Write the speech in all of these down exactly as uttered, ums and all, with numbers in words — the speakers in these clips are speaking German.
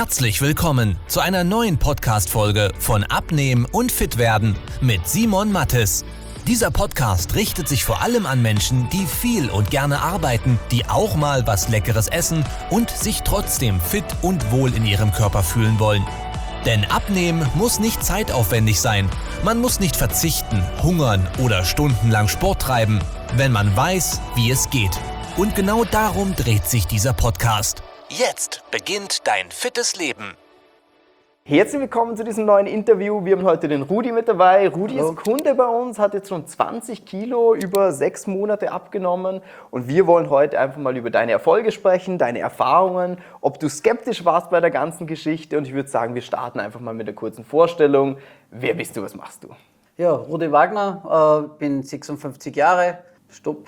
Herzlich willkommen zu einer neuen Podcast-Folge von Abnehmen und Fitwerden mit Simon Mattes. Dieser Podcast richtet sich vor allem an Menschen, die viel und gerne arbeiten, die auch mal was Leckeres essen und sich trotzdem fit und wohl in ihrem Körper fühlen wollen. Denn Abnehmen muss nicht zeitaufwendig sein. Man muss nicht verzichten, hungern oder stundenlang Sport treiben, wenn man weiß, wie es geht. Und genau darum dreht sich dieser Podcast. Jetzt beginnt dein fittes Leben. Herzlich willkommen zu diesem neuen Interview. Wir haben heute den Rudi mit dabei. Rudi Hallo. ist Kunde bei uns, hat jetzt schon zwanzig Kilo über sechs Monate abgenommen. Und wir wollen heute einfach mal über deine Erfolge sprechen, deine Erfahrungen, ob du skeptisch warst bei der ganzen Geschichte. Und ich würde sagen, wir starten einfach mal mit einer kurzen Vorstellung. Wer bist du, was machst du? Ja, Rudi Wagner, äh, bin sechsundfünfzig Jahre. Stopp.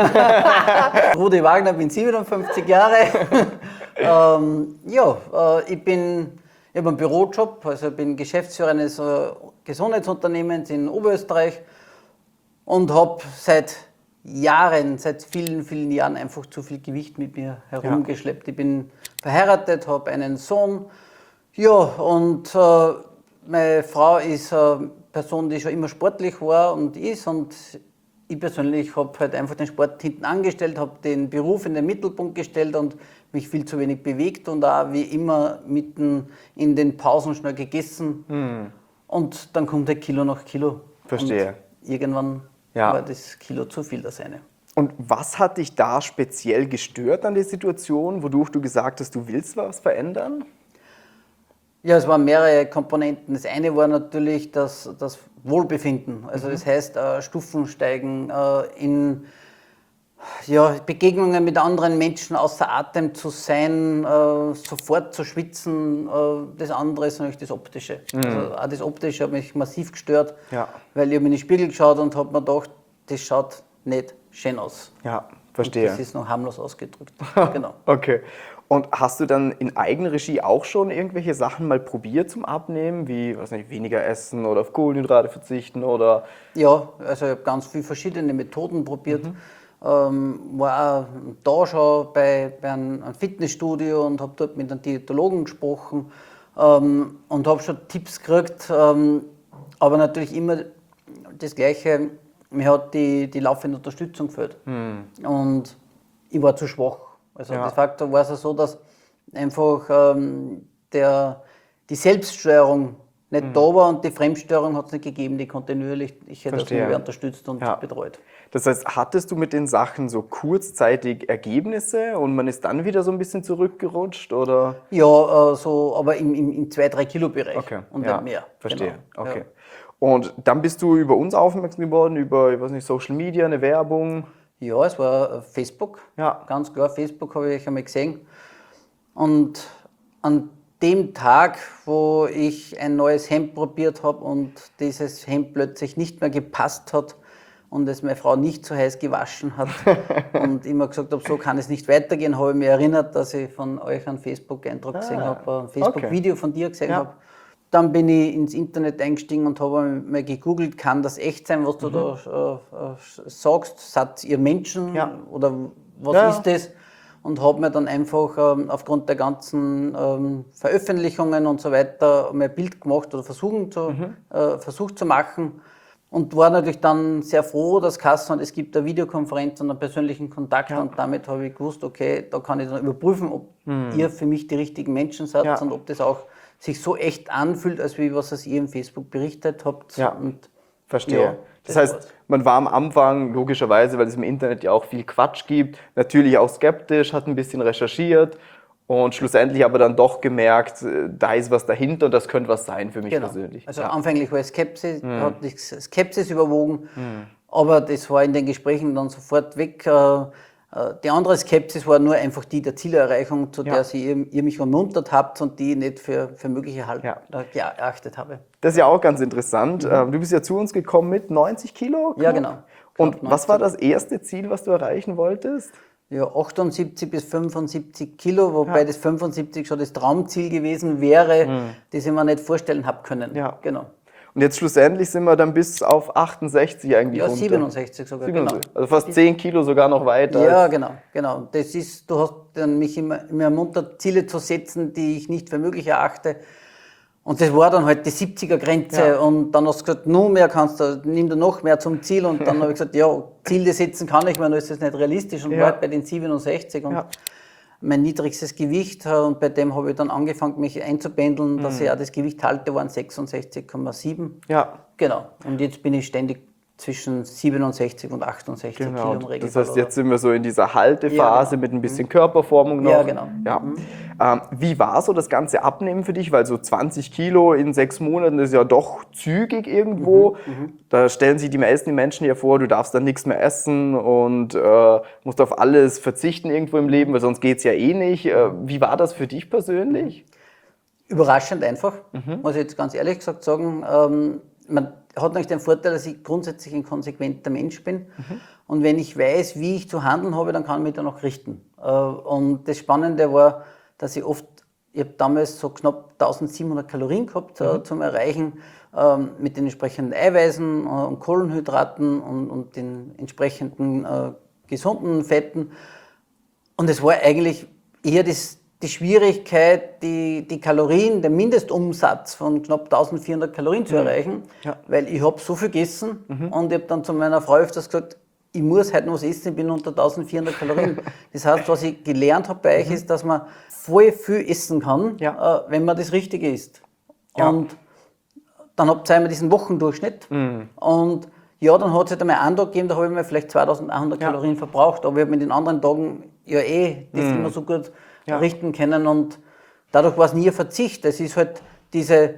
Rudi Wagner, bin siebenundfünfzig Jahre. ähm, ja, äh, ich bin, ich habe einen Bürojob, also bin Geschäftsführer eines äh, Gesundheitsunternehmens in Oberösterreich und habe seit Jahren, seit vielen, vielen Jahren einfach zu viel Gewicht mit mir herumgeschleppt. Ja. Ich bin verheiratet, habe einen Sohn. Ja, und äh, meine Frau ist eine Person, die schon immer sportlich war und ist, und ich persönlich habe halt einfach den Sport hinten angestellt, habe den Beruf in den Mittelpunkt gestellt und mich viel zu wenig bewegt und auch wie immer mitten in den Pausen schnell gegessen. Hm. Und dann kommt der Kilo nach Kilo. Verstehe. Und irgendwann ja. war das Kilo zu viel, das eine. Und was hat dich da speziell gestört an der Situation, wodurch du gesagt hast, du willst was verändern? Ja, es waren mehrere Komponenten. Das eine war natürlich das, das Wohlbefinden. Also mhm. das heißt, äh, Stufen steigen, äh, in ja, Begegnungen mit anderen Menschen außer Atem zu sein, äh, sofort zu schwitzen. Äh, das andere ist natürlich das Optische. Mhm. Also auch das Optische hat mich massiv gestört, ja. weil ich habe in den Spiegel geschaut und habe mir gedacht, das schaut nicht schön aus. Ja, verstehe. Und das ist noch harmlos ausgedrückt. Genau. Okay. Und hast du dann in Eigenregie auch schon irgendwelche Sachen mal probiert zum Abnehmen, wie weiß nicht, weniger essen oder auf Kohlenhydrate verzichten oder? Ja, also ich habe ganz viele verschiedene Methoden probiert. Mhm. Ähm, war auch da schon bei, bei einem, einem Fitnessstudio und habe dort mit einem Diätologen gesprochen ähm, und habe schon Tipps gekriegt, ähm, aber natürlich immer das Gleiche, mir hat die, die laufende Unterstützung gefehlt. Mhm. Und ich war zu schwach. Also ja. de facto war es so, dass einfach ähm, der, die Selbststeuerung nicht mhm. da war und die Fremdsteuerung hat es nicht gegeben, die kontinuierlich, ich hätte Verstehe. das nur unterstützt und ja. betreut. Das heißt, hattest du mit den Sachen so kurzzeitig Ergebnisse und man ist dann wieder so ein bisschen zurückgerutscht, oder? Ja, äh, so, aber im, im, im zwei bis drei Kilo Bereich okay. und ja. nicht mehr. Verstehe, genau. okay. Ja. Und dann bist du über uns aufmerksam geworden, über, ich weiß nicht, Social Media, eine Werbung? Ja, es war Facebook, ja. ganz klar, Facebook habe ich einmal gesehen. Und an dem Tag, wo ich ein neues Hemd probiert habe und dieses Hemd plötzlich nicht mehr gepasst hat und es meine Frau nicht so heiß gewaschen hat und immer gesagt habe, so kann es nicht weitergehen, habe ich mich erinnert, dass ich von euch einen Facebook-Eindruck ah, gesehen habe, ein Facebook-Video okay. von dir gesehen ja. habe. Dann bin ich ins Internet eingestiegen und habe mal gegoogelt, kann das echt sein, was du mhm. da äh, sagst? Seid ihr Menschen ja. oder was ja. ist das? Und habe mir dann einfach ähm, aufgrund der ganzen ähm, Veröffentlichungen und so weiter mein Bild gemacht oder versuchen zu, mhm. äh, versucht zu machen. Und war natürlich dann sehr froh, dass Kassen, es gibt eine Videokonferenz und einen persönlichen Kontakt ja. und damit habe ich gewusst, okay, da kann ich dann überprüfen, ob mhm. ihr für mich die richtigen Menschen seid ja. und ob das auch sich so echt anfühlt, als wie was ihr im Facebook berichtet habt. Ja, und, verstehe. Ja, das, das heißt, war's. Man war am Anfang, logischerweise, weil es im Internet ja auch viel Quatsch gibt, natürlich auch skeptisch, hat ein bisschen recherchiert und schlussendlich aber dann doch gemerkt, da ist was dahinter und das könnte was sein für mich genau. persönlich. Also ja. anfänglich war Skepsis, mhm. hat die Skepsis überwogen, mhm. aber das war in den Gesprächen dann sofort weg. Die andere Skepsis war nur einfach die der Zielerreichung, zu ja. der sie ihr, ihr mich ermuntert habt und die ich nicht für, für möglich ja. geachtet habe. Das ist ja auch ganz interessant. Mhm. Du bist ja zu uns gekommen mit neunzig Kilo. Ja, genau. Und was war das erste Ziel, was du erreichen wolltest? Ja, achtundsiebzig bis fünfundsiebzig Kilo, wobei ja. das fünfundsiebzig schon das Traumziel gewesen wäre, mhm. das ich mir nicht vorstellen habe können. Ja. Genau. Und jetzt schlussendlich sind wir dann bis auf achtundsechzig eigentlich Ja, runter. siebenundsechzig sogar, siebenundsechzig. genau. Also fast zehn Kilo sogar noch weiter. Ja, genau, genau. Das ist, du hast dann mich immer, immer ermuntert, Ziele zu setzen, die ich nicht für möglich erachte. Und das war dann halt die siebziger-Grenze. Ja. Und dann hast du gesagt, noch mehr kannst du, nimm du noch mehr zum Ziel. Und dann habe ich gesagt, ja, Ziele setzen kann ich, weil dann ist das nicht realistisch. Und Ja. war halt bei den siebenundsechzig. Und Ja. mein niedrigstes Gewicht, äh, und bei dem habe ich dann angefangen, mich einzupendeln, dass ich auch das Gewicht halte, waren sechsundsechzig Komma sieben. Ja. Genau. Und jetzt bin ich ständig zwischen siebenundsechzig und achtundsechzig Genau. Kilo im Das Regelfall. heißt, jetzt sind wir so in dieser Haltephase Ja, genau. mit ein bisschen Körperformung noch. Ja, genau. Ja. Ähm, wie war so das ganze Abnehmen für dich? Weil so zwanzig Kilo in sechs Monaten ist ja doch zügig irgendwo. Mhm, Da stellen sich die meisten Menschen ja vor, du darfst dann nichts mehr essen und äh, musst auf alles verzichten irgendwo im Leben, weil sonst geht es ja eh nicht. Äh, wie war das für dich persönlich? Überraschend einfach, Mhm. muss ich jetzt ganz ehrlich gesagt sagen. Ähm, man hat natürlich den Vorteil, dass ich grundsätzlich ein konsequenter Mensch bin. Mhm. Und wenn ich weiß, wie ich zu handeln habe, dann kann ich mich danach richten. Äh, und das Spannende war, dass ich oft, ich habe damals so knapp eintausendsiebenhundert Kalorien gehabt äh, zum Erreichen, ähm, mit den entsprechenden Eiweißen äh, und Kohlenhydraten und, und den entsprechenden äh, gesunden Fetten. Und es war eigentlich eher das, die Schwierigkeit, die, die Kalorien, den Mindestumsatz von knapp eintausendvierhundert Kalorien zu erreichen, Ja. weil ich habe so viel gegessen und ich habe dann zu meiner Frau öfters gesagt, ich muss heute noch was essen, ich bin unter eintausendvierhundert Kalorien. Das heißt, was ich gelernt habe bei euch ist, dass man voll viel essen kann, Ja. äh, wenn man das Richtige isst. Ja. Und dann habt ihr einmal diesen Wochendurchschnitt und ja, dann hat es halt einmal einen Tag gegeben, da habe ich mir vielleicht zweitausendeinhundert Ja. Kalorien verbraucht, aber ich habe mit den anderen Tagen ja eh das immer so gut Ja. richten können und dadurch war es nie ein Verzicht. Es ist halt diese,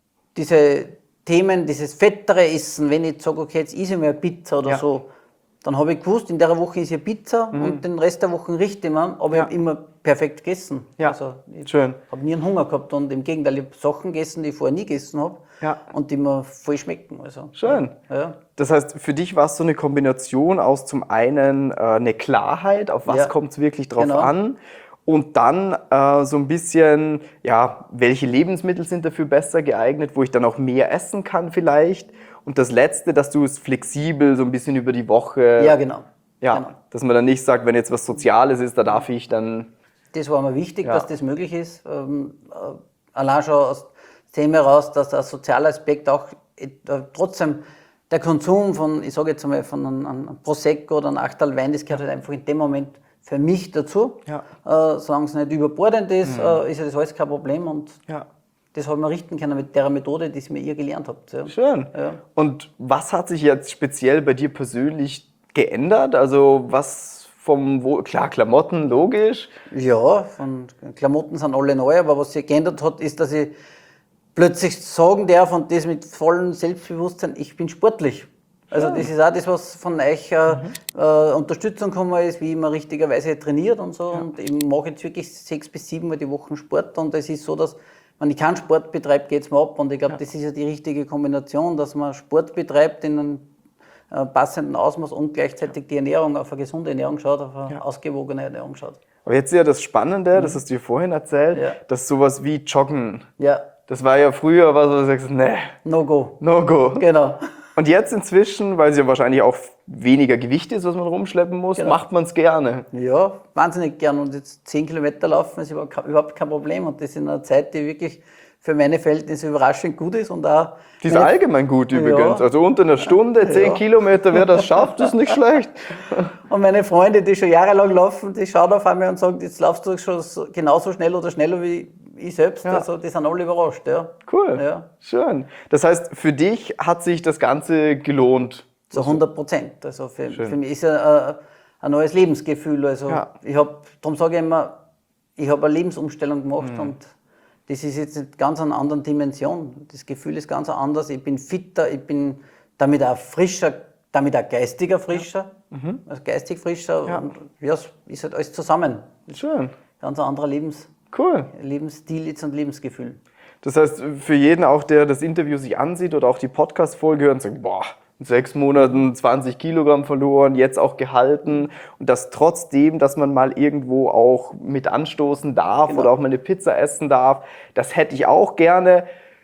diese Themen, dieses fettere Essen, wenn ich jetzt sage, okay, jetzt esse ich mal eine Pizza oder Ja. so, dann habe ich gewusst, in der Woche ist ja Pizza und den Rest der Woche richte ich mir, aber Ja. ich habe immer perfekt gegessen. Ja. Also ich Schön. habe nie einen Hunger gehabt und im Gegenteil, ich habe Sachen gegessen, die ich vorher nie gegessen habe Ja. und die mir voll schmecken. Also, Schön. Ja. Das heißt, für dich war es so eine Kombination aus zum einen äh, eine Klarheit, auf was Ja. kommt es wirklich drauf Genau. an, und dann äh, so ein bisschen, ja, welche Lebensmittel sind dafür besser geeignet, wo ich dann auch mehr essen kann vielleicht. Und das Letzte, dass du es flexibel so ein bisschen über die Woche, Ja, genau. ja, genau. dass man dann nicht sagt, wenn jetzt was Soziales ist, da darf ich dann, Das war mir wichtig, Ja. dass das möglich ist. Ähm, äh, allein schon aus dem heraus, dass der soziale Aspekt auch äh, trotzdem der Konsum von, ich sage jetzt einmal, von einem, einem Prosecco oder einem Achterl Wein, das gehört halt einfach in dem Moment für mich dazu. Ja. Äh, solange es nicht überbordend ist, äh, ist ja das alles kein Problem und ja. das habe ich mir richten können mit der Methode, die ihr mir ihr gelernt habt. Ja. Schön. Ja. Und was hat sich jetzt speziell bei dir persönlich geändert? Also was vom, wo, klar, Klamotten, logisch. Ja, von Klamotten sind alle neu, aber was sich geändert hat, ist, dass ich plötzlich sagen darf und das mit vollem Selbstbewusstsein, ich bin sportlich. Also das ist auch das, was von euch äh, äh, Unterstützung gekommen ist, wie man richtigerweise trainiert und so. Und ich mache jetzt wirklich sechs bis sieben Mal die Woche Sport und es ist so, dass wenn ich keinen Sport betreibe, geht es mir ab. Und ich glaube, das ist ja die richtige Kombination, dass man Sport betreibt in einem äh, passenden Ausmaß und gleichzeitig die Ernährung auf eine gesunde Ernährung schaut, auf eine Ja. ausgewogene Ernährung schaut. Aber jetzt ist ja das Spannende, das hast du dir vorhin erzählt, Ja. dass sowas wie Joggen, Ja, das war ja früher was, wo du sagst, nee, no go. no go. Genau. Und jetzt inzwischen, weil es ja wahrscheinlich auch weniger Gewicht ist, was man rumschleppen muss, Genau. macht man es gerne. Ja, wahnsinnig gern. Und jetzt zehn Kilometer laufen ist überhaupt überhaupt kein Problem. Und das in einer Zeit, die wirklich für meine Verhältnisse überraschend gut ist. Und auch Die ist meine- allgemein gut übrigens. Ja. Also unter einer Stunde, zehn Ja. Kilometer, wer das schafft, ist nicht schlecht. Und meine Freunde, die schon jahrelang laufen, die schauen auf einmal und sagen, jetzt laufst du schon so, genauso schnell oder schneller wie ich selbst. Ja. Also die sind alle überrascht. Ja. Cool, Ja. schön. Das heißt, für dich hat sich das Ganze gelohnt. Zu hundert Prozent. Also für, Schön. für mich ist ja ein, ein neues Lebensgefühl. Also Ja. ich habe, darum sage ich immer, ich habe eine Lebensumstellung gemacht Mhm. und das ist jetzt nicht ganz einer anderen Dimension. Das Gefühl ist ganz anders. Ich bin fitter, ich bin damit auch frischer, damit auch geistiger frischer, also geistig frischer. Mhm. Ja. Und ja, es ist halt alles zusammen. Schön, Ganz ein anderer Lebens, cool. Lebensstil jetzt und Lebensgefühl. Das heißt, für jeden auch, der das Interview sich ansieht oder auch die Podcast-Folge hört und sagt, boah, in sechs Monaten zwanzig Kilogramm verloren, jetzt auch gehalten, und das trotzdem, dass man mal irgendwo auch mit anstoßen darf Genau. oder auch mal eine Pizza essen darf, das hätte ich auch gerne.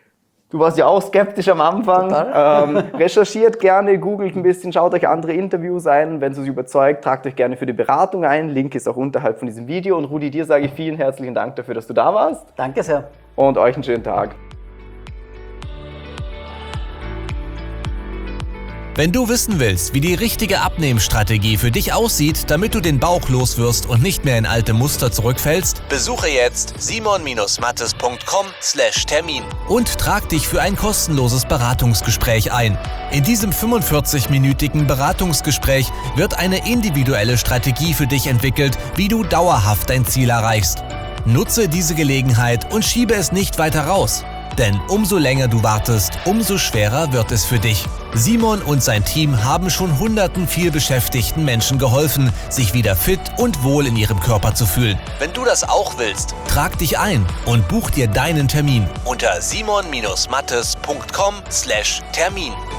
Du warst ja auch skeptisch am Anfang. Ähm, recherchiert gerne, googelt ein bisschen, schaut euch andere Interviews ein. Wenn es euch überzeugt, tragt euch gerne für die Beratung ein. Link ist auch unterhalb von diesem Video. Und Rudi, dir sage ich vielen herzlichen Dank dafür, dass du da warst. Danke sehr. Und euch einen schönen Tag. Wenn du wissen willst, wie die richtige Abnehmstrategie für dich aussieht, damit du den Bauch loswirst und nicht mehr in alte Muster zurückfällst, besuche jetzt simon mattes punkt com slash Termin und trag dich für ein kostenloses Beratungsgespräch ein. In diesem fünfundvierzig-minütigen Beratungsgespräch wird eine individuelle Strategie für dich entwickelt, wie du dauerhaft dein Ziel erreichst. Nutze diese Gelegenheit und schiebe es nicht weiter raus. Denn umso länger du wartest, umso schwerer wird es für dich. Simon und sein Team haben schon hunderten vielbeschäftigten Menschen geholfen, sich wieder fit und wohl in ihrem Körper zu fühlen. Wenn du das auch willst, trag dich ein und buch dir deinen Termin unter simon mattes punkt com slash Termin.